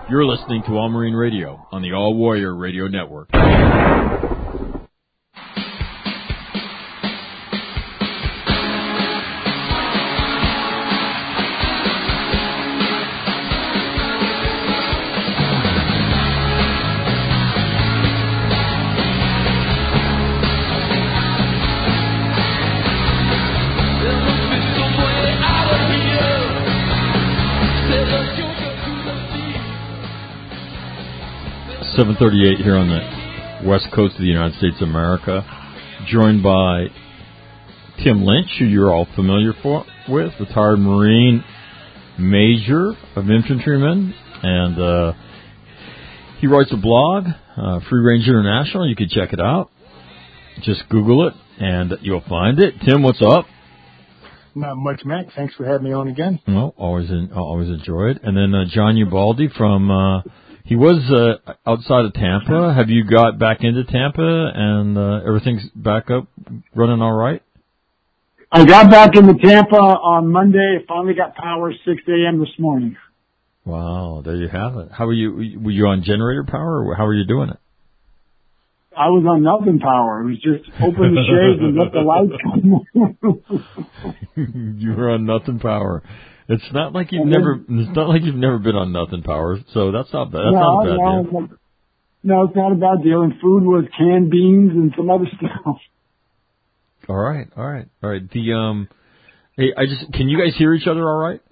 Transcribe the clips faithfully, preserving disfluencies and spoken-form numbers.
You're listening to All Marine Radio on the All Warrior Radio Network. seven thirty-eight here on the west coast of the United States of America, joined by Tim Lynch, who you're all familiar for, with, retired Marine Major of Infantrymen, and uh, he writes a blog, uh, Free Range International. You can check it out. Just Google it, and you'll find it. Tim, what's up? Not much, Mac. Thanks for having me on again. Well, always, in, always enjoyed. And then uh, John Ubaldi from... Uh, He was uh, outside of Tampa. Have you got back into Tampa and uh, everything's back up, running all right? I got back into Tampa on Monday. Finally got power six a.m. this morning. Wow, there you have it. How were you? Were you on generator power, or how were you doing it? I was on nothing power. It was just open the shades and let the lights come. You were on nothing power. It's not like you've never. It's not like you've never been on nothing power. So that's not bad. That's no, not a bad no, deal. No, it's not a bad deal. And food was canned beans and some other stuff. All right, all right, all right. The um, hey, I just can you guys hear each other all right?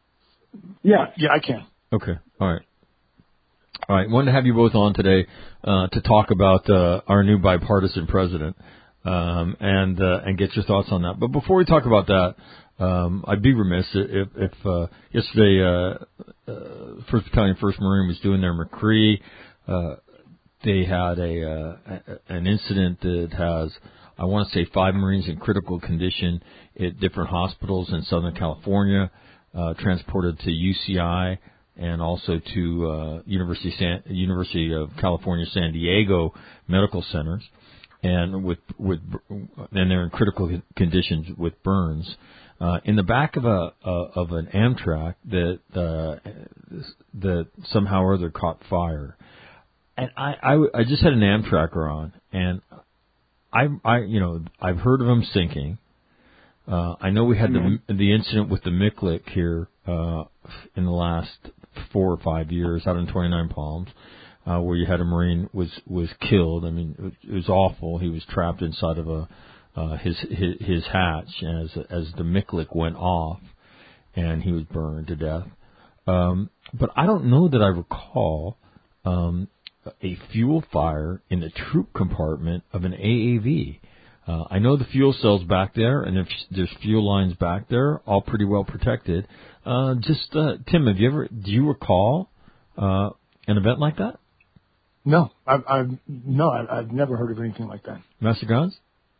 Yeah, yeah, I can. Okay, all right, all right. Wanted to have you both on today uh, to talk about uh, our new bipartisan president um, and uh, and get your thoughts on that. But before we talk about that. Um, I'd be remiss if, if uh, yesterday uh, uh, First Battalion, First Marine was doing their McCree. Uh, they had a uh, an incident that has, I want to say, five Marines in critical condition at different hospitals in Southern California, uh, transported to U C I and also to uh, University San, University of California, San Diego medical centers, and with with and they're in critical conditions with burns. Uh, in the back of a uh, of an Amtrak that uh, that somehow or other caught fire, and I, I, I just had an Amtracker on, and I I you know I've heard of them sinking. Uh, I know we had mm-hmm. the the incident with the Miklik here uh, in the last four or five years out in twenty-nine Palms, uh, where you had a Marine was was killed. I mean, it was, it was awful. He was trapped inside of a Uh, his, his his hatch as as the Miklik went off, and he was burned to death. Um, but I don't know that I recall um, a fuel fire in the troop compartment of an A A V. Uh, I know the fuel cells back there, and there's, there's fuel lines back there, all pretty well protected. Uh, just uh, Tim, have you ever? Do you recall uh, an event like that? No, I've, I've no, I've, I've never heard of anything like that. Master Guns?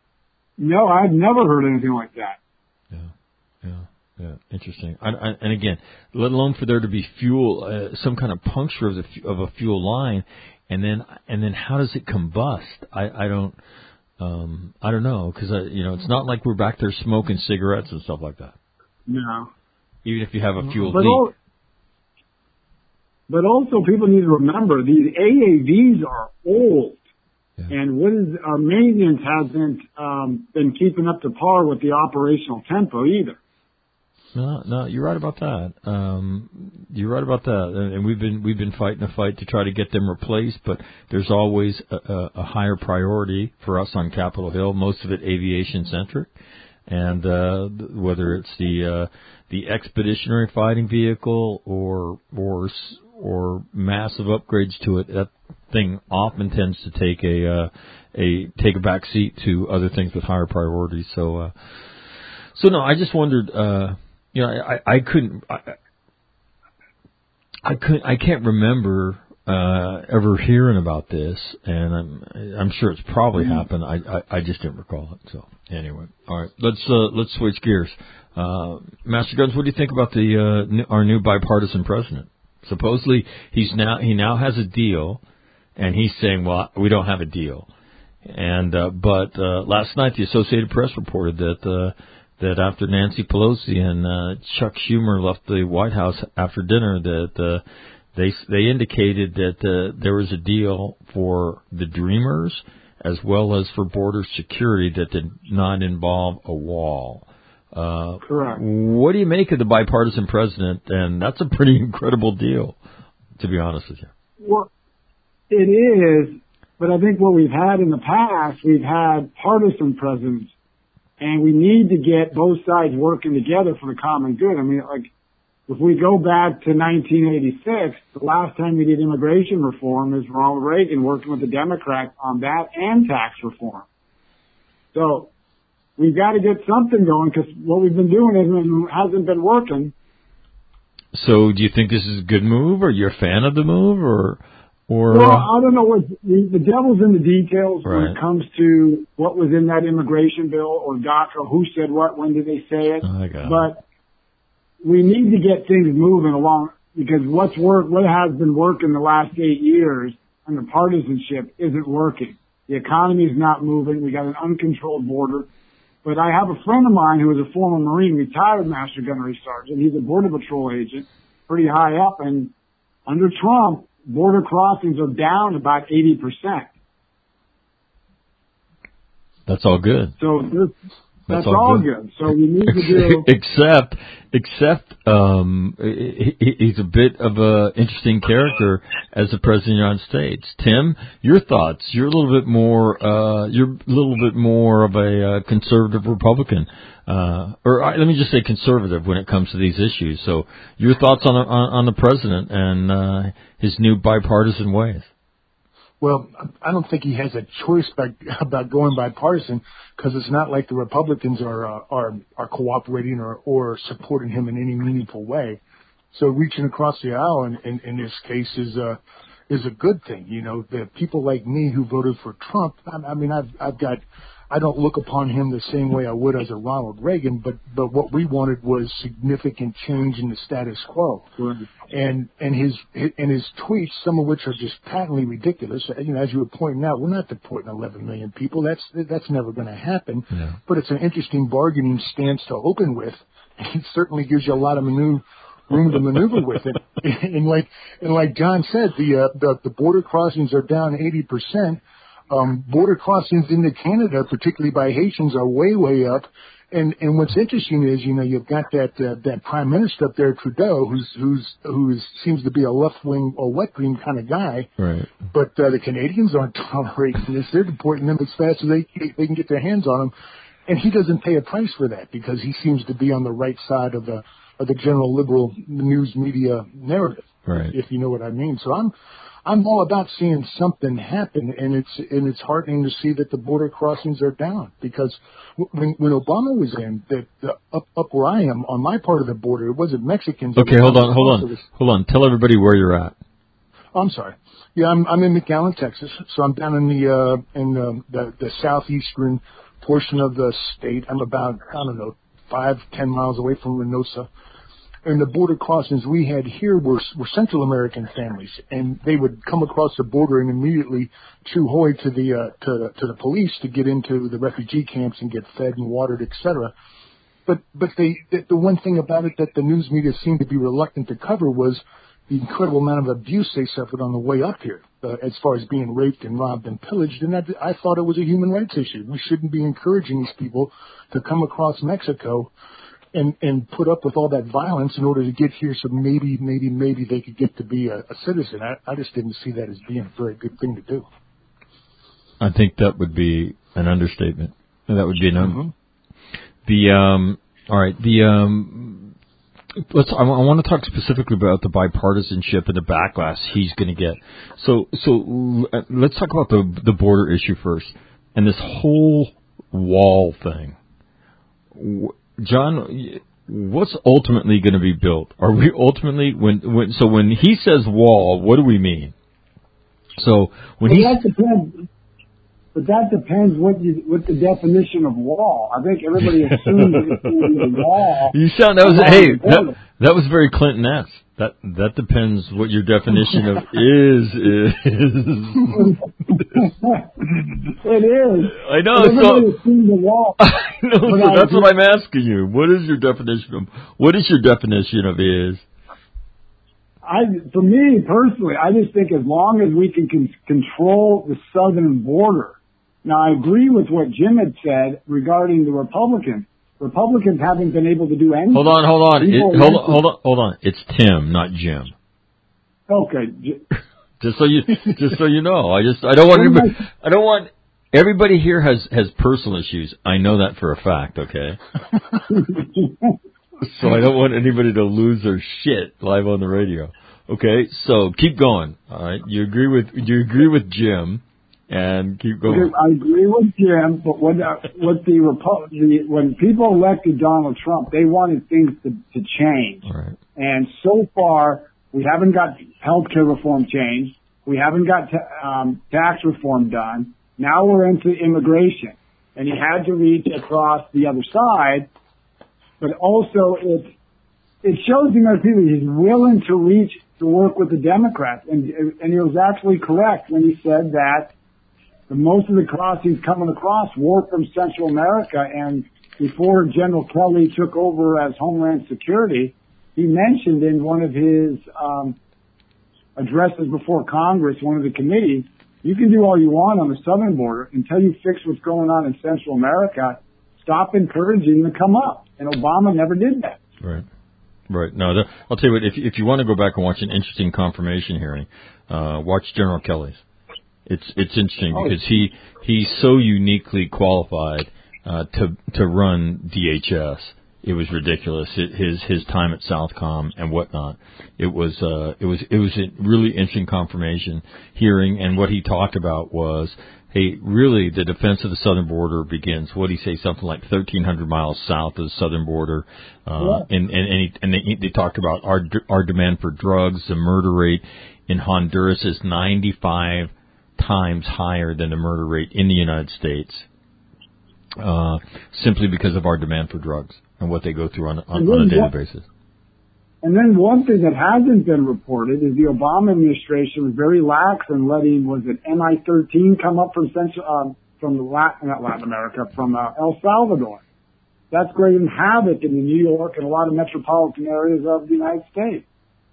No, I've never heard anything like that. Yeah, yeah, yeah. Interesting. I, I, and again, let alone for there to be fuel, uh, some kind of puncture of the of a fuel line, and then and then how does it combust? I, I don't, um, I don't know, because you know it's not like we're back there smoking cigarettes and stuff like that. No. Even if you have a fuel but leak. All, but also, people need to remember these A A Vs are old. Yeah. And what is, our maintenance hasn't um, been keeping up to par with the operational tempo either. No, no, you're right about that. Um, you're right about that, and, and we've been we've been fighting a fight to try to get them replaced. But there's always a, a, a higher priority for us on Capitol Hill. Most of it aviation centric, and uh, whether it's the uh, the expeditionary fighting vehicle or or or massive upgrades to it, that thing often tends to take a uh, a take a back seat to other things with higher priorities. So, uh, so no, I just wondered. Uh, you know, I, I couldn't. I, I couldn't. I can't remember uh, ever hearing about this, and I'm I'm sure it's probably mm-hmm. happened. I, I I just didn't recall it. So anyway, all right, let's uh, let's switch gears. Uh, Master Guns, what do you think about the uh, new, our new bipartisan president? Supposedly he's now he now has a deal, and he's saying, well, we don't have a deal. And uh, but uh, last night the Associated Press reported that uh, that after Nancy Pelosi and uh, Chuck Schumer left the White House after dinner, that uh, They they indicated that uh, there was a deal for the Dreamers as well as for border security that did not involve a wall. Uh, Correct. What do you make of the bipartisan president? And that's a pretty incredible deal, to be honest with you. Well, it is, but I think what we've had in the past, we've had partisan presidents, and we need to get both sides working together for the common good. I mean, like, if we go back to nineteen eighty-six, the last time we did immigration reform is Ronald Reagan working with the Democrats on that and tax reform. So we've got to get something going because what we've been doing isn't, hasn't been working. So do you think this is a good move, or you're a fan of the move, or... or well, I don't know what the, the devil's in the details right. when it comes to what was in that immigration bill or DACA, who said what, when did they say it. Oh, I got but it. We need to get things moving along because what's worked, what has been working the last eight years under partisanship isn't working. The economy is not moving. We got an uncontrolled border. But I have a friend of mine who is a former Marine, retired Master Gunnery Sergeant. He's a Border Patrol agent, pretty high up. And under Trump, border crossings are down about eighty percent. That's all good. So this, That's, That's all, all good. good. So we need to do except, except, um, he, he's a bit of a interesting character as the president of the United States. Tim, your thoughts? You're a little bit more, uh, you're a little bit more of a uh, conservative Republican, uh, or uh, let me just say conservative when it comes to these issues. So, your thoughts on on, on the president and uh, his new bipartisan ways? Well, I don't think he has a choice by, about going bipartisan because it's not like the Republicans are uh, are are cooperating or, or supporting him in any meaningful way. So reaching across the aisle in, in, in this case is a is a good thing. You know, the people like me who voted for Trump. I, I mean, I've I've got. I don't look upon him the same way I would as a Ronald Reagan, but, but what we wanted was significant change in the status quo. Right. And, and his, and his tweets, some of which are just patently ridiculous. You know, as you were pointing out, we're not deporting eleven million people. That's, that's never going to happen. Yeah. But it's an interesting bargaining stance to open with. And it certainly gives you a lot of maneuver, room to maneuver with it. And like, and like John said, the, uh, the, the border crossings are down eighty percent. Um, border crossings into Canada, particularly by Haitians, are way, way up. And, and what's interesting is, you know, you've got that, uh, that prime minister up there, Trudeau, who's, who's, who's seems to be a left wing or wet dream kind of guy. Right. But, uh, the Canadians aren't tolerating this. They're deporting them as fast as they, they can get their hands on them. And he doesn't pay a price for that because he seems to be on the right side of the, of the general liberal news media narrative. Right. If you know what I mean. So I'm, I'm all about seeing something happen, and it's and it's heartening to see that the border crossings are down. Because when when Obama was in, the, the up up where I am on my part of the border, it wasn't Mexicans. Okay, hold on, hold on, hold on. Tell everybody where you're at. I'm sorry. Yeah, I'm I'm in McAllen, Texas. So I'm down in the uh, in the, the the southeastern portion of the state. I'm about I don't know five ten miles away from Reynosa. And the border crossings we had here were, were Central American families, and they would come across the border and immediately chew hoy to the uh, to, to the police to get into the refugee camps and get fed and watered, et cetera. But but they the, the one thing about it that the news media seemed to be reluctant to cover was the incredible amount of abuse they suffered on the way up here, uh, as far as being raped and robbed and pillaged. And that, I thought it was a human rights issue. We shouldn't be encouraging these people to come across Mexico and and put up with all that violence in order to get here, so maybe, maybe, maybe they could get to be a, a citizen. I, I just didn't see that as being a very good thing to do. I think that would be an understatement. That would be an mm-hmm. un- the um. All right, the um. Let's. I, I want to talk specifically about the bipartisanship and the backlash he's going to get. So, so let's talk about the the border issue first, and this whole wall thing. John, what's ultimately going to be built? Are we ultimately when when so when he says wall, what do we mean? So when well, he that depends, but that depends what you what the definition of wall. I think everybody assumes it's going to be a wall. You sound that was hey that, that was very Clinton-esque. That that depends what your definition of is is. It is. I know. Everybody So assumes the wall. I know. So that's what I'm asking you. What is your definition of what is your definition of is? I, for me personally, I just think as long as we can con- control the southern border. Now, I agree with what Jim had said regarding the Republicans. Republicans haven't been able to do anything. Hold on, hold on, it, hold on, hold on, hold on. It's Tim, not Jim. Okay. Just so you, just so you know, I just, I don't want anybody, I don't want. Everybody here has has personal issues. I know that for a fact. Okay. So I don't want anybody to lose their shit live on the radio. Okay, so keep going. All right, you agree with you agree with Jim, and keep going. Okay, I agree with Jim, but when uh, what the, Repu- the when people elected Donald Trump, they wanted things to, to change. All right. And so far, we haven't got healthcare reform changed. We haven't got ta- um, tax reform done. Now we're into immigration, and he had to reach across the other side. But also, it it shows the American people he's willing to reach to work with the Democrats, and and he was actually correct when he said that the most of the crossings coming across were from Central America. And before General Kelly took over as Homeland Security, he mentioned in one of his um, addresses before Congress, one of the committees, you can do all you want on the southern border until you fix what's going on in Central America. Stop encouraging them to come up. And Obama never did that. Right. Right. No, the, I'll tell you what, if, if you want to go back and watch an interesting confirmation hearing, uh, watch General Kelly's. It's, it's interesting oh. because he, he's so uniquely qualified, uh, to, to run D H S. It was ridiculous. It, his, his time at Southcom and whatnot. It was, uh, it was, it was a really interesting confirmation hearing. And what he talked about was, hey, really, the defense of the southern border begins, what do you say, something like thirteen hundred miles south of the southern border. Uh, yeah. And, and, and, he, and they, they talked about our, our demand for drugs. The murder rate in Honduras is ninety-five times higher than the murder rate in the United States, uh, simply because of our demand for drugs and what they go through on, on, on a daily what, basis. And then one thing that hasn't been reported is the Obama administration was very lax in letting, was it M I thirteen come up from Central, um, from Latin, not Latin America, from uh, El Salvador. That's creating havoc in New York and a lot of metropolitan areas of the United States.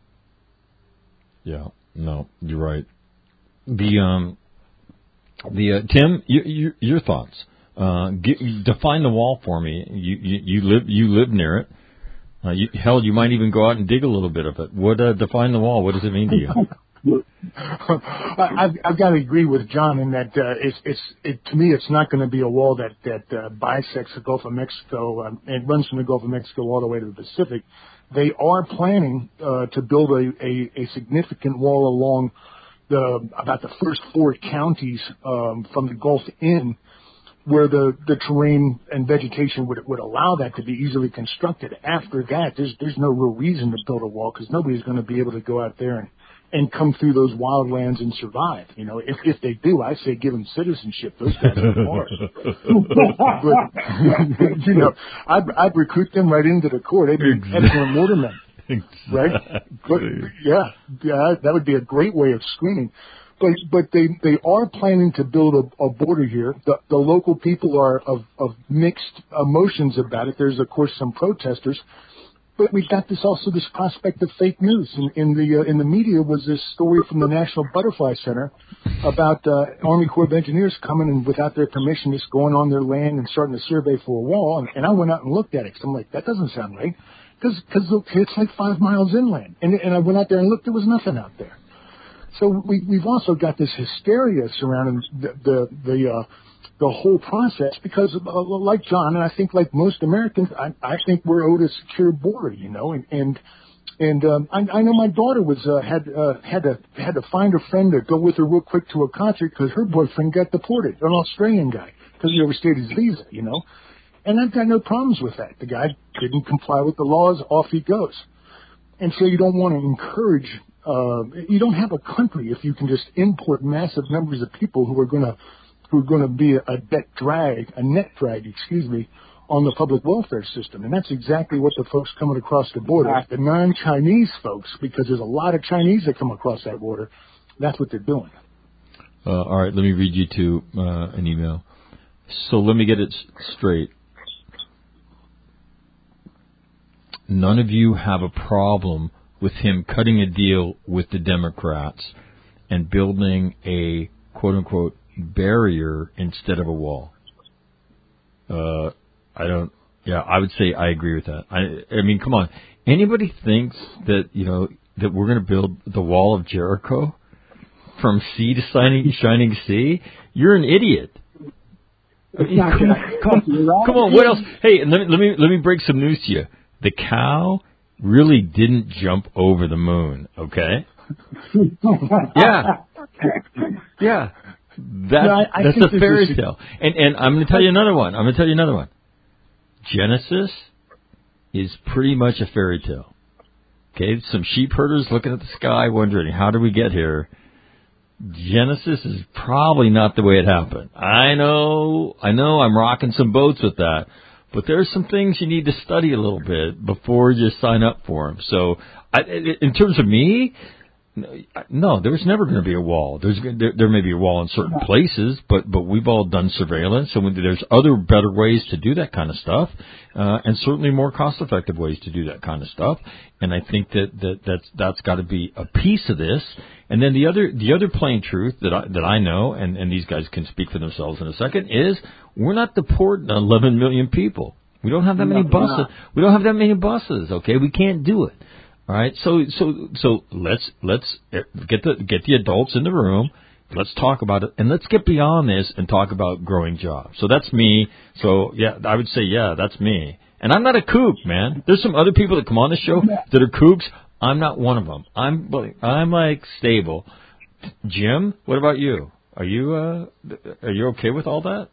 Yeah, no, you're right. The um, the uh, Tim, you, you, your thoughts? Uh, get, define the wall for me. You, you you live you live near it. Uh, you, hell, you might even go out and dig a little bit of it. What uh, define the wall? What does it mean to you? I've, I've got to agree with John in that uh, it's it's it, to me it's not going to be a wall that that uh, bisects the Gulf of Mexico um, and runs from the Gulf of Mexico all the way to the Pacific. They are planning uh, to build a, a, a significant wall along the about the first four counties um, from the Gulf in, where the, the terrain and vegetation would would allow that to be easily constructed. After that, there's there's no real reason to build a wall because nobody's going to be able to go out there and, and come through those wildlands and survive. You know, if if they do, I say give them citizenship. Those guys are smart. But, you know, I'd, I'd recruit them right into the Corps. They'd be Exactly. excellent watermen. Right? But, yeah, yeah, that would be a great way of screening. But but they, they are planning to build a, a border here. The, the local people are of, of mixed emotions about it. There's, of course, some protesters. But we've got this also this prospect of fake news. In, in the uh, in the media was this story from the National Butterfly Center about uh, Army Corps of Engineers coming and without their permission just going on their land and starting to survey for a wall. And, and I went out and looked at it. 'Cause I'm like, that doesn't sound right. Because it's like five miles inland. And, and I went out there and looked. There was nothing out there. So we, we've also got this hysteria surrounding the the the, uh, the whole process because, uh, like John, and I think like most Americans, I, I think we're owed a secure border, you know. And and, and um, I, I know my daughter was uh, had uh, had to had to find a friend to go with her real quick to a concert because her boyfriend got deported, an Australian guy, because he overstayed his visa, you know. And I've got no problems with that. The guy didn't comply with the laws, off he goes. And so you don't want to encourage. Uh, you don't have a country if you can just import massive numbers of people who are going to who are going to be a, a debt drag, a net drag, excuse me, on the public welfare system. And that's exactly what the folks coming across the border, the non-Chinese folks, because there's a lot of Chinese that come across that border. That's what they're doing. Uh, all right, let me read you to uh, an email. So let me get it straight. None of you have a problem with him cutting a deal with the Democrats and building a quote-unquote barrier instead of a wall. Uh, I don't, yeah, I would say I agree with that. I, I mean, come on. Anybody thinks that, you know, that we're going to build the wall of Jericho from sea to shining, shining sea? You're an idiot. It's not come, gonna, on, come, come on, what else? Hey, let me, let me, let me break some news to you. The cow really didn't jump over the moon, okay? yeah. Yeah. That's, no, I, I that's a fairy tale. And, and I'm going to tell you another one. I'm going to tell you another one. Genesis is pretty much a fairy tale. Okay, some sheep herders looking at the sky wondering, how did we get here? Genesis is probably not the way it happened. I know, I know I'm rocking some boats with that, but there's some things you need to study a little bit before you sign up for them. So, I, in terms of me, no, there's never going to be a wall. There's there, there may be a wall in certain places, but but we've all done surveillance, and there's other better ways to do that kind of stuff, uh, and certainly more cost-effective ways to do that kind of stuff. And I think that, that that's that's got to be a piece of this. And then the other the other plain truth that I, that I know, and, and these guys can speak for themselves in a second, is we're not deporting eleven million people. We don't have that many buses. We don't have that many buses. Okay, we can't do it. All right, so so so let's let's get the get the adults in the room. Let's talk about it, and let's get beyond this and talk about growing jobs. So that's me. So yeah, I would say yeah, that's me. And I'm not a kook, man. There's some other people that come on the show that are kooks. I'm not one of them. I'm I'm like stable. Jim, what about you? Are you uh are you okay with all that?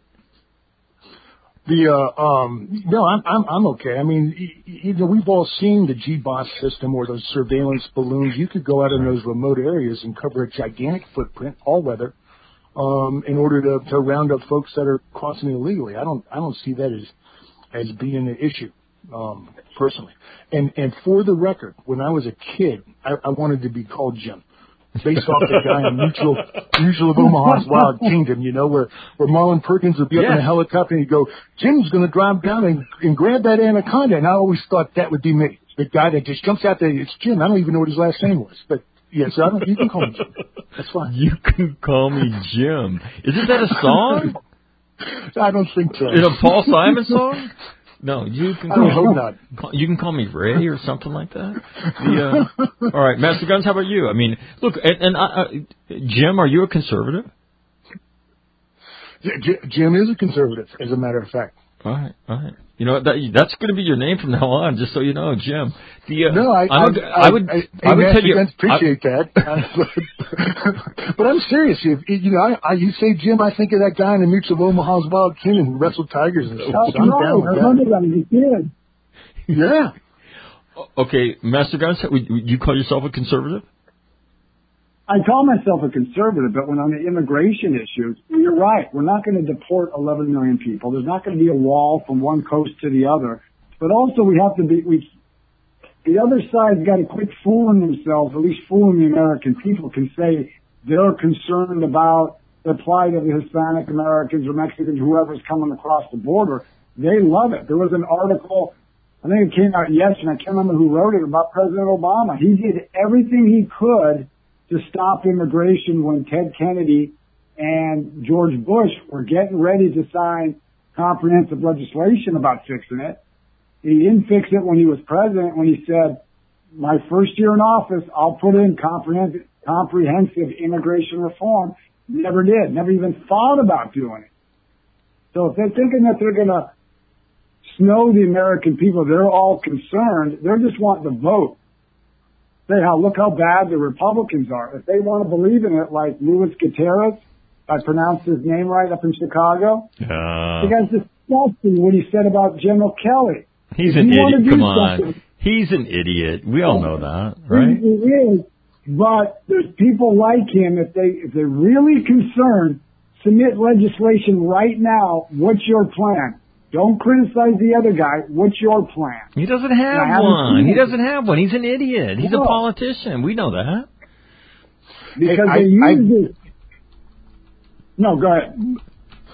The uh, um, no, I'm I'm I'm okay. I mean, you know, we've all seen the G BOSS system or those surveillance balloons. You could go out in those remote areas and cover a gigantic footprint, all weather, um, in order to, to round up folks that are crossing illegally. I don't I don't see that as as being an issue, um, personally. And and for the record, when I was a kid, I, I wanted to be called Jim. Based off the guy on Mutual, Mutual of Omaha's Wild Kingdom, you know, where, where Marlon Perkins would be up yeah. in a helicopter and he'd go, Jim's going to drive down and, and grab that anaconda. And I always thought that would be me. The guy that just jumps out there, it's Jim. I don't even know what his last name was. But, yes, yeah, so I don't, you can call me Jim. That's fine. You can call me Jim. Isn't that a song? I don't think so. Is it a Paul Simon song? No, you can call I hope not. Call, you can call me Ray or something like that. The, uh, all right, Master Guns, how about you? I mean, look, and, and uh, Jim, are you a conservative? J- Jim is a conservative, as a matter of fact. All right, all right. You know, that, that's going to be your name from now on, just so you know, Jim. The, uh, no, I, I, would, I, I would, I, I, I would tell you. I appreciate I, that. But I'm serious. If, you know, I, I, you say Jim, I think of that guy in the Mutual of Omaha's Wild Kingdom who wrestled tigers and stuff. So I'm down with that. That. Yeah. Okay, Master Guns, would you call yourself a conservative? I call myself a conservative, but when on the immigration issues, you're right. We're not going to deport eleven million people. There's not going to be a wall from one coast to the other. But also we have to be, we, the other side's got to quit fooling themselves, at least fooling the American people, can say they're concerned about the plight of the Hispanic Americans or Mexicans, whoever's coming across the border. They love it. There was an article, I think it came out yesterday, I can't remember who wrote it, about President Obama. He did everything he could to stop immigration when Ted Kennedy and George Bush were getting ready to sign comprehensive legislation about fixing it. He didn't fix it when he was president, when he said, my first year in office, I'll put in comprehensive, comprehensive immigration reform. Never did. Never even thought about doing it. So if they're thinking that they're going to snow the American people, they're all concerned. They're just wanting to vote. Say how, look how bad the Republicans are. If they want to believe in it, like Luis Gutierrez, I pronounced his name right up in Chicago. Uh, the guy's disgusting what he said about General Kelly. He's an idiot. Come on. He's an idiot. We all know that, right? He is. But there's people like him, if they, if they're really concerned, submit legislation right now. What's your plan? Don't criticize the other guy. What's your plan? He doesn't have one. He doesn't have one. He's an idiot. He's no. a politician. We know that. Because hey, they I, use I, it. No, go ahead.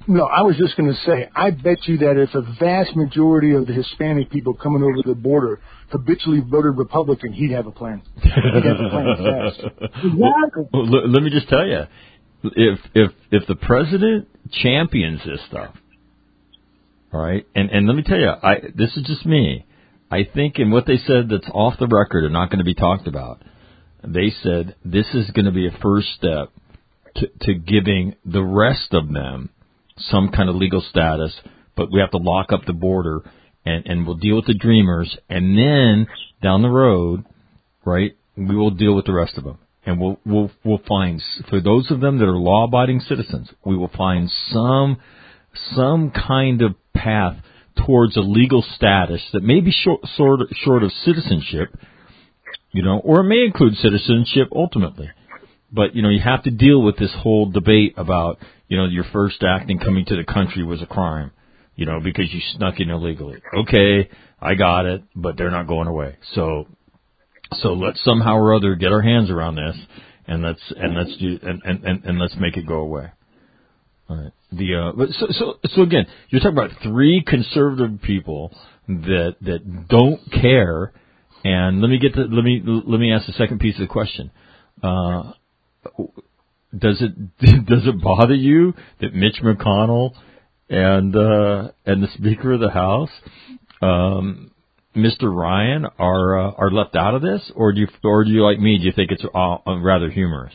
No, I was just going to say, I bet you that if a vast majority of the Hispanic people coming over the border habitually voted Republican, he'd have a plan. He'd have a plan fast. Exactly. Well, l- let me just tell you, if if if the president champions this stuff, all right, and and let me tell you, I this is just me. I think in what they said that's off the record and not going to be talked about, they said this is going to be a first step to, to giving the rest of them some kind of legal status, but we have to lock up the border, and, and we'll deal with the dreamers, and then down the road, right, we will deal with the rest of them, and we'll we'll we'll find, for those of them that are law-abiding citizens, we will find some some kind of path towards a legal status that may be short sort of, short of citizenship, you know, or it may include citizenship ultimately. But, you know, you have to deal with this whole debate about, you know, your first act in coming to the country was a crime, you know, because you snuck in illegally. Okay, I got it, but they're not going away. So, so let's somehow or other get our hands around this, and let's and let's do and and and, and let's make it go away. All right. The uh, but so so so again, you're talking about three conservative people that that don't care. And let me get to let me let me ask the second piece of the question. Uh, Does it does it bother you that Mitch McConnell and uh, and the Speaker of the House, um, Mister Ryan, are uh, are left out of this, or do you or do you like me? Do you think it's uh, rather humorous?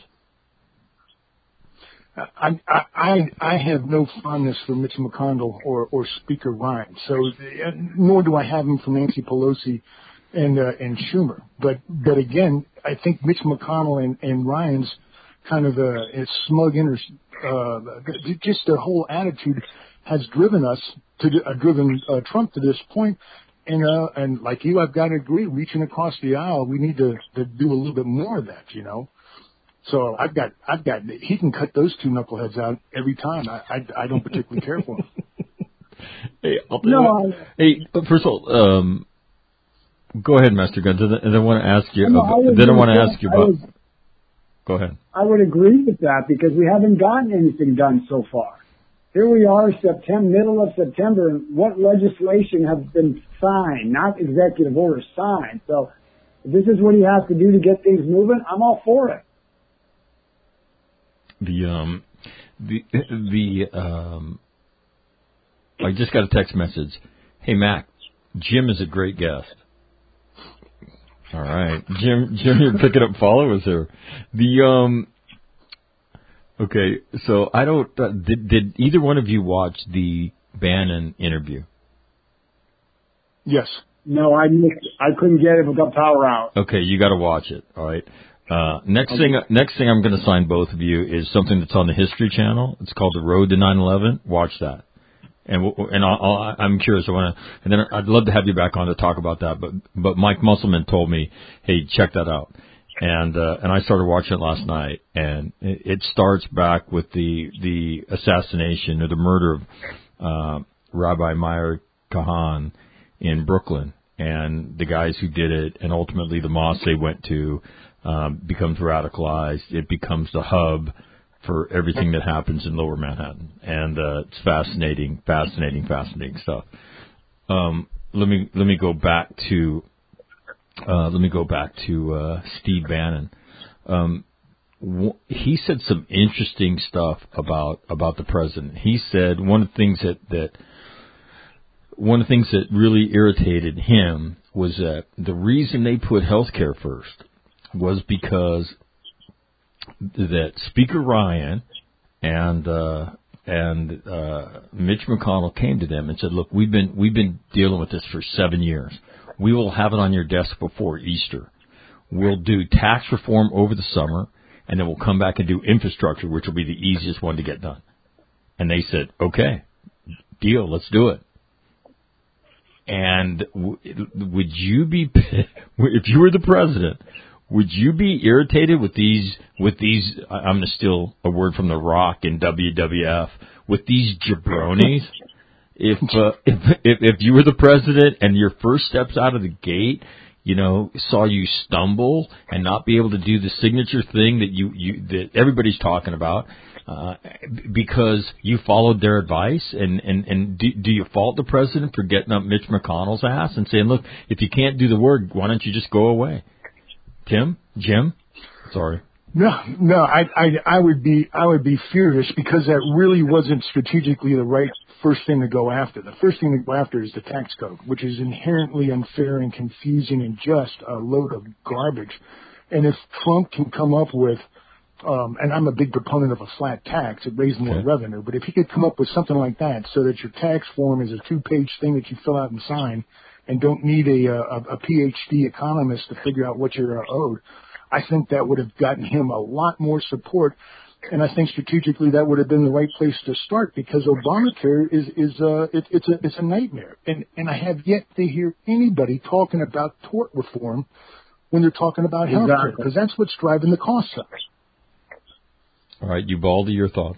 I, I I have no fondness for Mitch McConnell or, or Speaker Ryan, so nor do I have him for Nancy Pelosi and uh, and Schumer. But but again, I think Mitch McConnell and, and Ryan's kind of a, a smug inner, uh, just the whole attitude has driven us to, uh, driven uh, Trump to this point. And, uh, and like you, I've got to agree, reaching across the aisle, we need to, to do a little bit more of that, you know? So I've got, I've got, he can cut those two knuckleheads out every time. I, I, I don't particularly care for him. Hey, I'll no, hey, first of all, um, go ahead, Master Guns, and then I want to ask you, no, about, I then I want to ask you about, was, go ahead. I would agree with that because we haven't gotten anything done so far. Here we are, September, middle of September, and what legislation has been signed, not executive orders, signed. So if this is what he has to do to get things moving, I'm all for it. The, um, the, the, um, I just got a text message. Hey, Mac, Jim is a great guest. All right, Jim. Jim, you're picking up followers here. The um. Okay, so I don't. Uh, did did either one of you watch the Bannon interview? Yes. No, I missed, I couldn't get it. We got power out. Okay, you got to watch it. All right. Uh, next okay. thing, next thing I'm going to sign both of you is something that's on the History Channel. It's called The Road to nine eleven. Watch that. And and I'll, I'll, I'm curious. I want to, and then I'd love to have you back on to talk about that. But but Mike Musselman told me, hey, check that out. And uh, and I started watching it last night. And it, it starts back with the the assassination or the murder of uh, Rabbi Meir Kahan in Brooklyn, and the guys who did it, and ultimately the mosque they went to um, becomes radicalized. It becomes the hub for everything that happens in Lower Manhattan. And uh, it's fascinating, fascinating, fascinating stuff. Um, let me let me go back to uh, let me go back to uh, Steve Bannon. Um, w- he said some interesting stuff about about the president. He said one of the things that, that one of the things that really irritated him was that the reason they put health care first was because that Speaker Ryan and uh, and uh, Mitch McConnell came to them and said, "Look, we've been we've been dealing with this for seven years. We will have it on your desk before Easter. We'll do tax reform over the summer, and then we'll come back and do infrastructure, which will be the easiest one to get done." And they said, "Okay, deal. Let's do it." And w- would you be, if you were the president, would you be irritated with these, with these, I'm going to steal a word from The Rock in W W F, with these jabronis? If, uh, if, if, if you were the president and your first steps out of the gate, you know, saw you stumble and not be able to do the signature thing that you, you that everybody's talking about, uh, because you followed their advice? And, and, and do, do you fault the president for getting up Mitch McConnell's ass and saying, look, if you can't do the work, why don't you just go away? Tim? Jim? Sorry. No, no, I, I, I would be, I would be furious because that really wasn't strategically the right first thing to go after. The first thing to go after is the tax code, which is inherently unfair and confusing and just a load of garbage. And if Trump can come up with, um, and I'm a big proponent of a flat tax, it raises more okay. revenue, but if he could come up with something like that so that your tax form is a two-page thing that you fill out and sign and don't need a, a, a P H D economist to figure out what you're owed, I think that would have gotten him a lot more support, and I think strategically that would have been the right place to start because Obamacare is is uh it, it's a it's a nightmare, and and I have yet to hear anybody talking about tort reform when they're talking about health care because that's what's driving the costs up. All right, Ubaldi, your thoughts?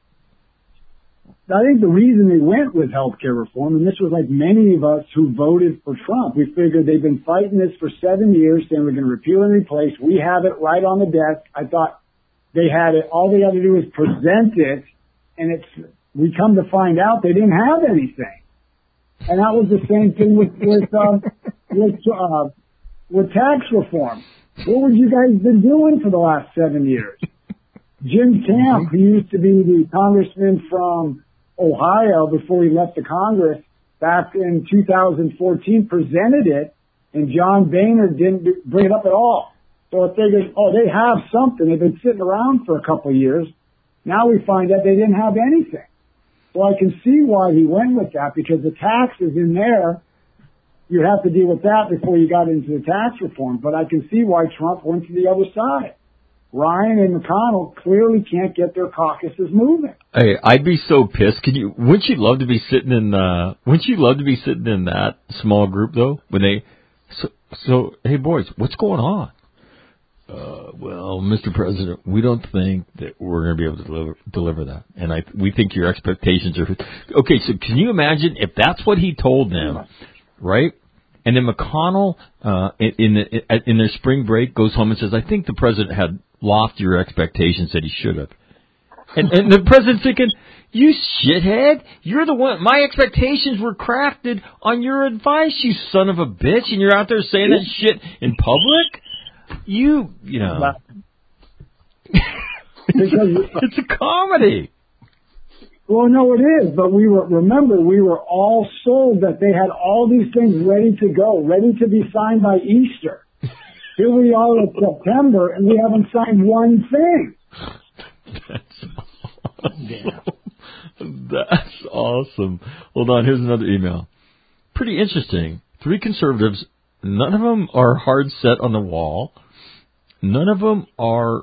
I think the reason they went with healthcare reform, and this was like many of us who voted for Trump, we figured they've been fighting this for seven years, saying we're going to repeal and replace. We have it right on the desk. I thought they had it. All they had to do was present it, and it's. We come to find out they didn't have anything. And that was the same thing with with um, with, uh, with tax reform. What would you guys been doing for the last seven years? Jim Camp, who used to be the congressman from Ohio before he left the Congress back in two thousand fourteen, presented it, and John Boehner didn't bring it up at all. So if they go, oh, they have something. They've been sitting around for a couple of years. Now we find out they didn't have anything. So I can see why he went with that, because the tax is in there. You have to deal with that before you got into the tax reform. But I can see why Trump went to the other side. Ryan and McConnell clearly can't get their caucuses moving. Hey, I'd be so pissed. Could you? Wouldn't you love to be sitting in? Uh, wouldn't you love to be sitting in that small group though? When they, so, so hey boys, what's going on? Uh, well, Mister President, we don't think that we're going to be able to deliver, deliver that, and I we think your expectations are okay. So can you imagine if that's what he told them, right? And then McConnell, uh, in, in, the, in their spring break, goes home and says, I think the president had loftier expectations that he should have. And, and the president's thinking, you shithead, you're the one, my expectations were crafted on your advice, you son of a bitch, and you're out there saying that shit in public? You, you know. it's, it's a comedy. Well, no, it is, but we were, remember, we were all sold that they had all these things ready to go, ready to be signed by Easter. Here we are in September, and we haven't signed one thing. That's awesome. That's awesome. Hold on, here's another email. Pretty interesting. Three conservatives, none of them are hard set on the wall. None of them are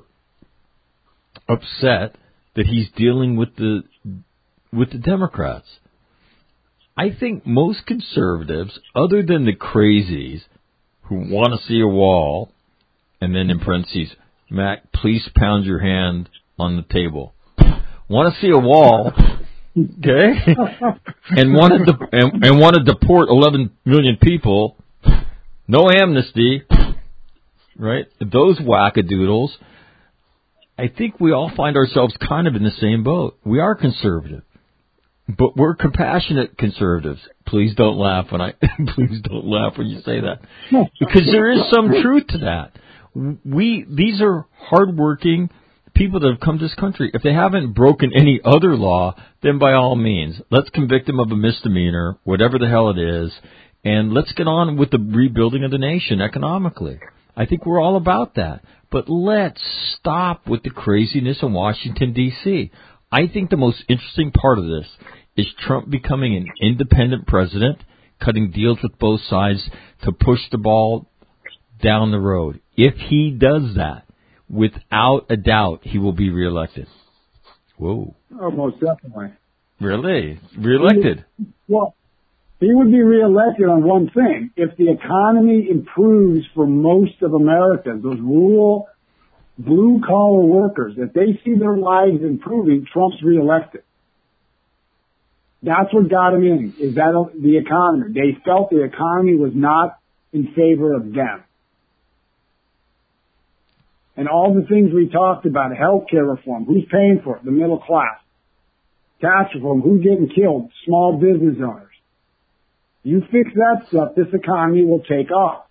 upset that he's dealing with the with the Democrats. I think most conservatives, other than the crazies who want to see a wall, and then in parentheses, Mac, please pound your hand on the table. Want to see a wall, okay? and want to de- and, and want to deport eleven million people. No amnesty, right? Those wackadoodles. I think we all find ourselves kind of in the same boat. We are conservative, but we're compassionate conservatives. Please don't laugh when I please don't laugh when you say that, because there is some truth to that. We these are hardworking people that have come to this country. If they haven't broken any other law, then by all means, let's convict them of a misdemeanor, whatever the hell it is, and let's get on with the rebuilding of the nation economically. I think we're all about that. But let's stop with the craziness in Washington, D C I think the most interesting part of this is Trump becoming an independent president, cutting deals with both sides to push the ball down the road. If he does that, without a doubt, he will be reelected. Whoa. Oh, most definitely. Really? Reelected? Well, he would be reelected on one thing. If the economy improves for most of America, those rural, blue-collar workers, if they see their lives improving, Trump's reelected. That's what got him in, is that the economy. They felt the economy was not in favor of them. And all the things we talked about, healthcare reform, who's paying for it? The middle class. Tax reform, who's getting killed? Small business owners. You fix that stuff, this economy will take off.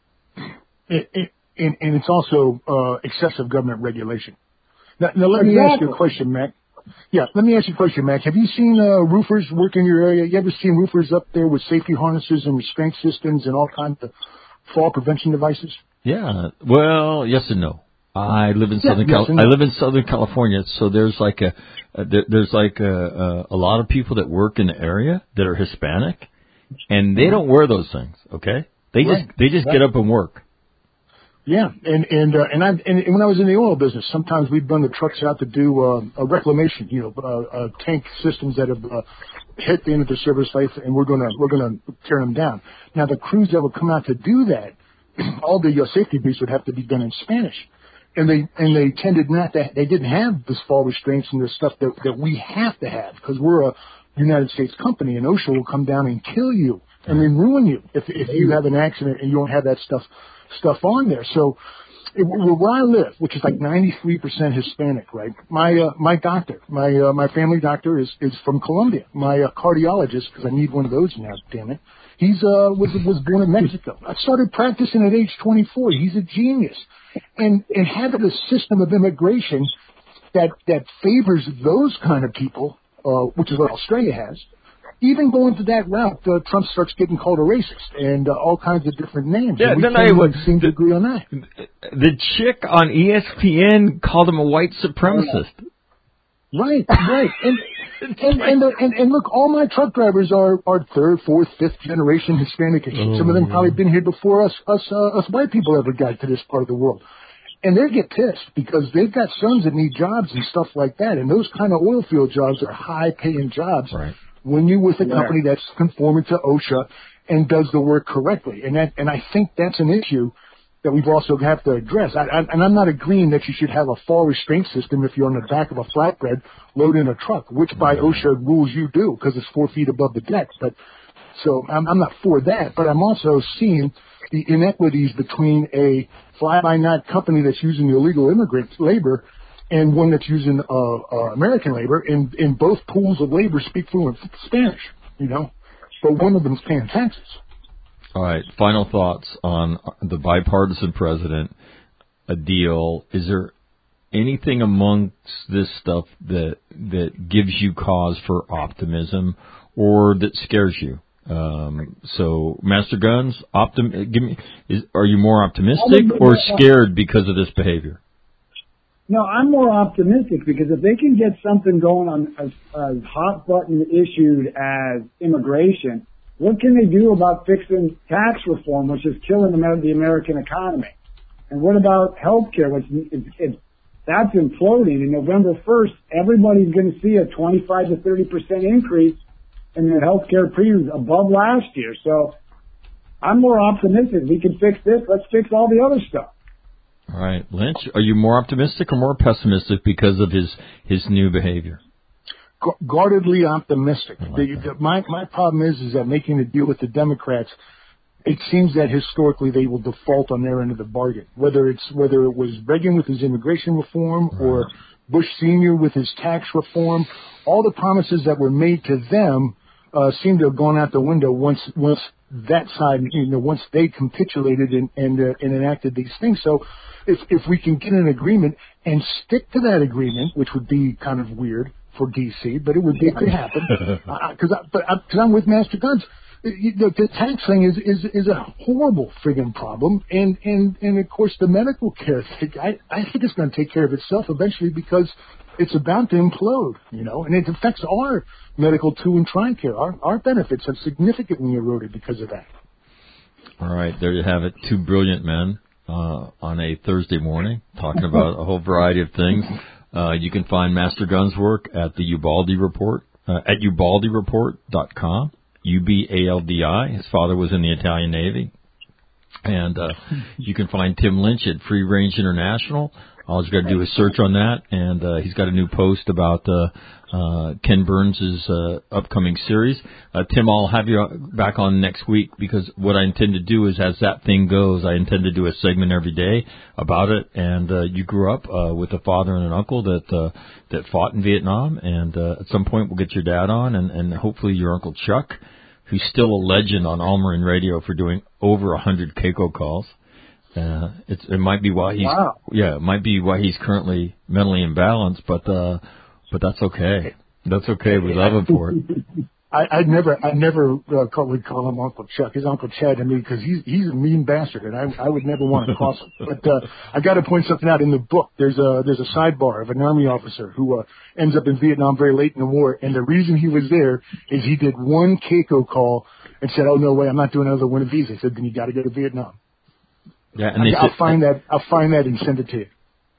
It, it, and, and it's also uh, excessive government regulation. Now, now let exactly. me ask you a question, Mac. Yeah, let me ask you a question, Mac. Have you seen uh, roofers work in your area? You ever seen roofers up there with safety harnesses and restraint systems and all kinds of fall prevention devices? Yeah. Well, yes and no. I live in yeah, Southern yes Cal- no. I live in Southern California, so there's like a, a there, there's like a, a, a lot of people that work in the area that are Hispanic, and they don't wear those things. Okay, they right. just they just right. get up and work. Yeah, and and uh, and I and when I was in the oil business, sometimes we'd run the trucks out to do uh, a reclamation, you know, uh, uh, tank systems that have uh, hit the end of their service life, and we're gonna we're gonna tear them down. Now the crews that would come out to do that, all the uh, safety briefs would have to be done in Spanish. And they and they tended not to. They didn't have this fall restraints and the stuff that that we have to have because we're a United States company, and OSHA will come down and kill you. I mean, ruin you if if you have an accident and you don't have that stuff stuff on there. So, it, where I live, which is like ninety-three percent Hispanic, right? My uh, my doctor, my uh, my family doctor is is from Colombia. My uh, cardiologist, because I need one of those now. Damn it, he's uh was was born in Mexico. I started practicing at age twenty-four. He's a genius. And, and having a system of immigration that, that favors those kind of people, uh, which is what Australia has, even going to that route, uh, Trump starts getting called a racist and uh, all kinds of different names. Yeah, and we then can't I even seem to agree on that. The chick on E S P N called him a white supremacist. Right, right. And, and, and, and, and look, all my truck drivers are, are third, fourth, fifth generation Hispanic. Oh, Some of them probably been here before us, us, uh, us white people ever got to this part of the world. And they get pissed because they've got sons that need jobs and stuff like that. And those kind of oil field jobs are high paying jobs right. when you're with a company yeah. that's conforming to OSHA and does the work correctly. And that, and I think that's an issue that we've also have to address. I, I, and I'm not agreeing that you should have a fall restraint system if you're on the back of a flatbed loading a truck, which by OSHA rules you do because it's four feet above the deck. But so I'm, I'm not for that, but I'm also seeing the inequities between a fly-by-night company that's using illegal immigrant labor and one that's using uh, uh, American labor. In, in both pools of labor speak fluent Spanish, you know, but one of them's paying taxes. All right. Final thoughts on the bipartisan president, a deal. Is there anything amongst this stuff that that gives you cause for optimism or that scares you? Um, so, Master Guns, optim. Give me. Is, are you more optimistic or scared because of this behavior? No, I'm more optimistic because if they can get something going on as, as hot button issued as immigration. What can they do about fixing tax reform, which is killing the American economy? And what about health care, which is, it, that's imploding? And November first, everybody's going to see a twenty-five to thirty percent increase in their health care premiums above last year. So I'm more optimistic. We can fix this. Let's fix all the other stuff. All right. Lynch, are you more optimistic or more pessimistic because of his, his new behavior? Guardedly optimistic. Like the, the, my my problem is is that making a deal with the Democrats, it seems that historically they will default on their end of the bargain. Whether it's whether it was Reagan with his immigration reform right. or Bush Senior with his tax reform, all the promises that were made to them uh, seem to have gone out the window once once that side, you know, once they capitulated and and, uh, and enacted these things. So, if if we can get an agreement and stick to that agreement, which would be kind of weird for D C, but it would it could happen because uh, but because I'm with Master Guns. You know, the tax thing is is is a horrible friggin' problem, and and and of course the medical care thing. I I think it's going to take care of itself eventually because it's about to implode, you know, and it affects our medical too and TRICARE. Our our benefits have significantly eroded because of that. All right, there you have it. Two brilliant men uh, on a Thursday morning talking about a whole variety of things. Uh, you can find Master Gun's work at the Ubaldi Report, uh, at ubaldi report dot com, U B A L D I. His father was in the Italian Navy. And uh, you can find Tim Lynch at Free Range International. All he's got to do is search on that, and uh, he's got a new post about uh, uh, Ken Burns' uh, upcoming series. Uh, Tim, I'll have you back on next week because what I intend to do is, as that thing goes, I intend to do a segment every day about it. And uh, you grew up uh, with a father and an uncle that uh, that fought in Vietnam, and uh, at some point we'll get your dad on, and, and hopefully your Uncle Chuck, who's still a legend on All Marine Radio for doing over a hundred Keiko calls. Uh, it's, it might be why he's, wow. yeah, it might be why he's currently mentally imbalanced, but, uh, but that's okay. That's okay. We love him for it. I, I'd never, I never uh, call, would call him Uncle Chuck. His Uncle Chad to me because he's he's a mean bastard, and I I would never want to cross him. But uh, I got to point something out in the book. There's a there's a sidebar of an Army officer who uh, ends up in Vietnam very late in the war, and the reason he was there is he did one Keiko call and said, "Oh no way, I'm not doing another one of these." I said, "Then you got to go to Vietnam." Yeah, and they I'll said, find that. I'll find that and send it to you.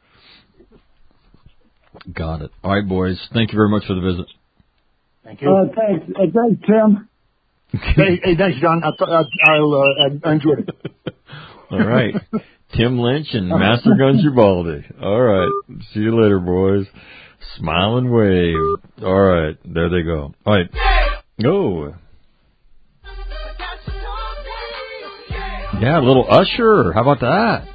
Got it. All right, boys. Thank you very much for the visit. Thank you. Uh, thanks. Uh, thanks, Tim. hey, hey, thanks, John. I, I, I'll, uh, I enjoyed it. All right. Tim Lynch and Master Guns Ubaldi. All right. See you later, boys. Smile and wave. All right. There they go. All right. Go. Yeah, a little Usher. How about that?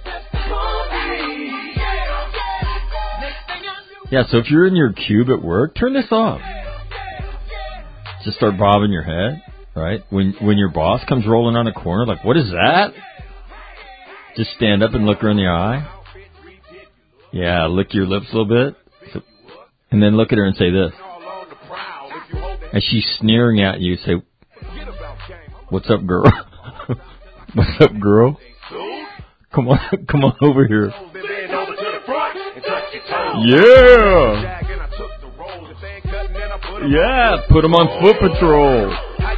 Yeah, so if you're in your cube at work, turn this off. Just start bobbing your head, right? When when your boss comes rolling on a corner, like, what is that? Just stand up and look her in the eye. Yeah, lick your lips a little bit. So, and then look at her and say this. As she's sneering at you, say, what's up, girl? What's up, girl? Come on, come on over here. Yeah. Yeah, put them on foot patrol.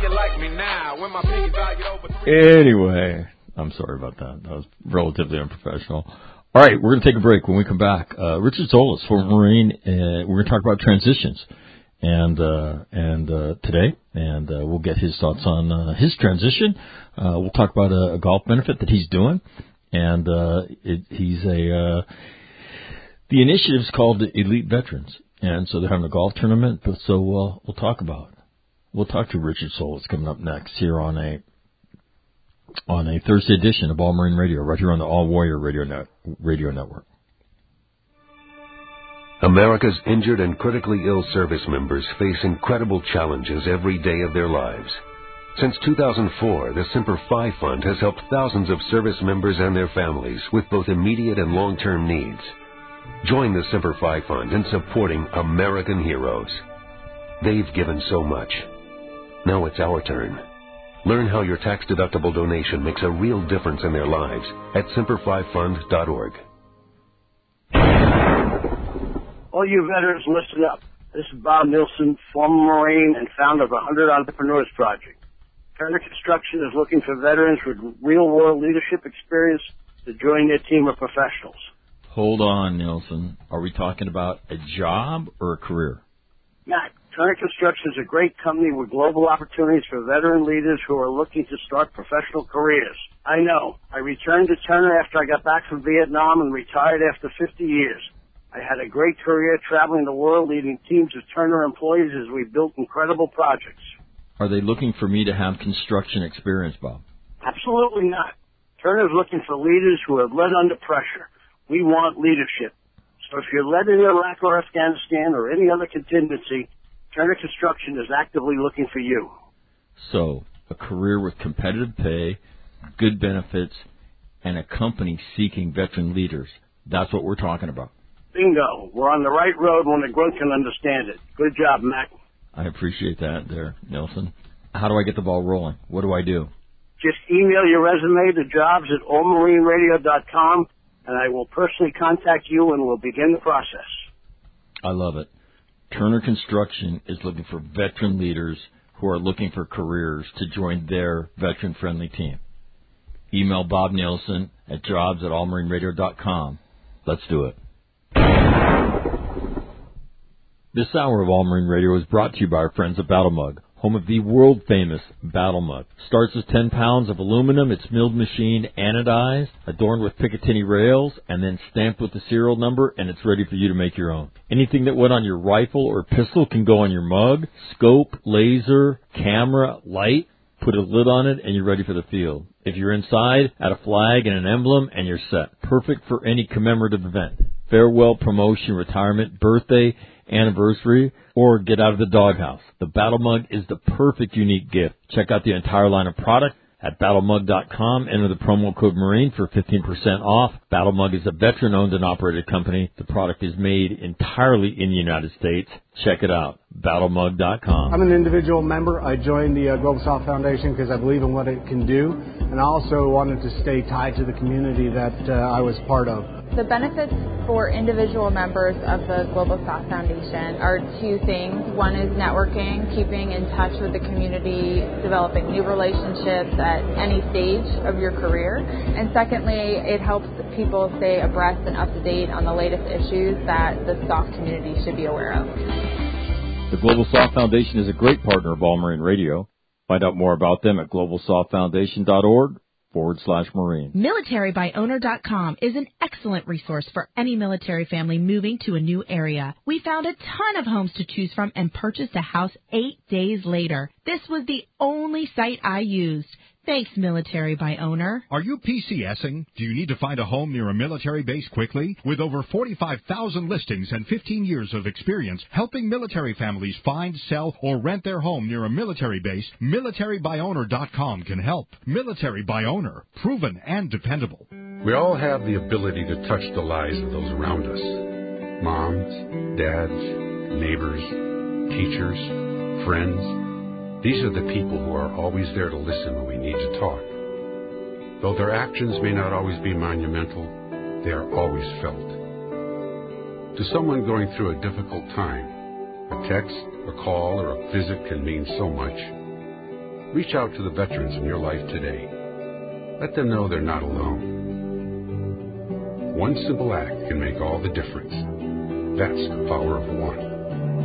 Anyway, I'm sorry about that. That was relatively unprofessional. All right, we're going to take a break. When we come back, uh, Richard Zolas, former Marine, uh, we're going to talk about transitions and uh, and uh, today, and uh, we'll get his thoughts on uh, his transition. Uh, we'll talk about a, a golf benefit that he's doing, and uh, it, he's a uh, the initiative's called Elite Veterans, and so they're having a golf tournament. But so uh, we'll talk about it. We'll talk to Richard Zolas coming up next here on a on a Thursday edition of All Marine Radio, right here on the All Warrior Radio Net, Radio Network. America's injured and critically ill service members face incredible challenges every day of their lives. Since two thousand four, the Semper Fi Fund has helped thousands of service members and their families with both immediate and long-term needs. Join the Semper Fi Fund in supporting American heroes. They've given so much. Now it's our turn. Learn how your tax-deductible donation makes a real difference in their lives at semper fi fund dot org. All you veterans, listen up. This is Bob Nilsson, former Marine and founder of the one hundred Entrepreneurs Project. Turner Construction is looking for veterans with real-world leadership experience to join their team of professionals. Hold on, Nilsson. Are we talking about a job or a career? Matt, Turner Construction is a great company with global opportunities for veteran leaders who are looking to start professional careers. I know. I returned to Turner after I got back from Vietnam and retired after fifty years. I had a great career traveling the world leading teams of Turner employees as we built incredible projects. Are they looking for me to have construction experience, Bob? Absolutely not. Turner is looking for leaders who have led under pressure. We want leadership. So if you're led in Iraq or Afghanistan or any other contingency, Turner Construction is actively looking for you. So, a career with competitive pay, good benefits, and a company seeking veteran leaders. That's what we're talking about. Bingo. We're on the right road when the grunt can understand it. Good job, Mac. I appreciate that there, Nelson. How do I get the ball rolling? What do I do? Just email your resume to jobs at all marine radio dot com, and I will personally contact you and we'll begin the process. I love it. Turner Construction is looking for veteran leaders who are looking for careers to join their veteran-friendly team. Email Bob Nielsen at jobs at all marine radio dot com. Let's do it. This hour of All Marine Radio is brought to you by our friends at Battle Mug, home of the world-famous Battle Mug. Starts with ten pounds of aluminum. It's milled machined, anodized, adorned with Picatinny rails, and then stamped with the serial number, and it's ready for you to make your own. Anything that went on your rifle or pistol can go on your mug. Scope, laser, camera, light. Put a lid on it, and you're ready for the field. If you're inside, add a flag and an emblem, and you're set. Perfect for any commemorative event. Farewell, promotion, retirement, birthday, anniversary, or get out of the doghouse. The Battle Mug is the perfect unique gift. Check out the entire line of product at battle mug dot com. Enter the promo code Marine for fifteen percent off. Battle Mug is a veteran-owned and operated company. The product is made entirely in the United States. Check it out, battle mug dot com. I'm an individual member. I joined the uh, Global Soft Foundation because I believe in what it can do, and I also wanted to stay tied to the community that uh, I was part of. The benefits for individual members of the Global Soft Foundation are two things. One is networking, keeping in touch with the community, developing new relationships at any stage of your career. And secondly, it helps people stay abreast and up to date on the latest issues that the soft community should be aware of. The Global Soft Foundation is a great partner of All Marine Radio. Find out more about them at global soft foundation dot org. forward slash Marine. military by owner dot com is an excellent resource for any military family moving to a new area. We found a ton of homes to choose from and purchased a house eight days later. This was the only site I used. Thanks, Military by Owner. Are you PCSing? Do you need to find a home near a military base quickly? With over forty-five thousand listings and fifteen years of experience helping military families find, sell, or rent their home near a military base, military by owner dot com can help. Military by Owner, proven and dependable. We all have the ability to touch the lives of those around us. Moms, dads, neighbors, teachers, friends. These are the people who are always there to listen when we need to talk. Though their actions may not always be monumental, they are always felt. To someone going through a difficult time, a text, a call, or a visit can mean so much. Reach out to the veterans in your life today. Let them know they're not alone. One simple act can make all the difference. That's the power of one.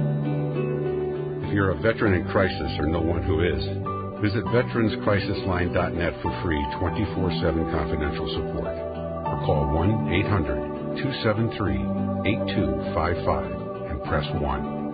If you're a veteran in crisis or know one who is, visit veterans crisis line dot net for free twenty-four seven confidential support. Or call one eight hundred two seven three eight two five five and press one.